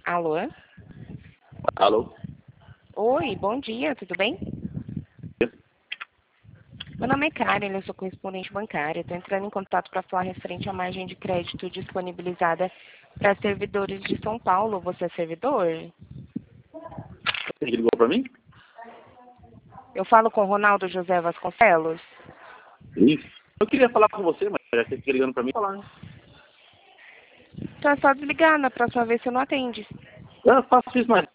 Alô? Alô? Oi, bom dia, tudo bem? Meu nome é Karen, eu sou correspondente bancária. Estou entrando em contato para falar referente à margem de crédito disponibilizada para servidores de São Paulo. Você é servidor? Você ligou para mim? Eu falo com Ronaldo José Vasconcelos. Isso. Eu queria falar com você, mas já que você fica ligando para mim, falar. Então é só desligar, na próxima vez você não atende. Eu faço isso, mas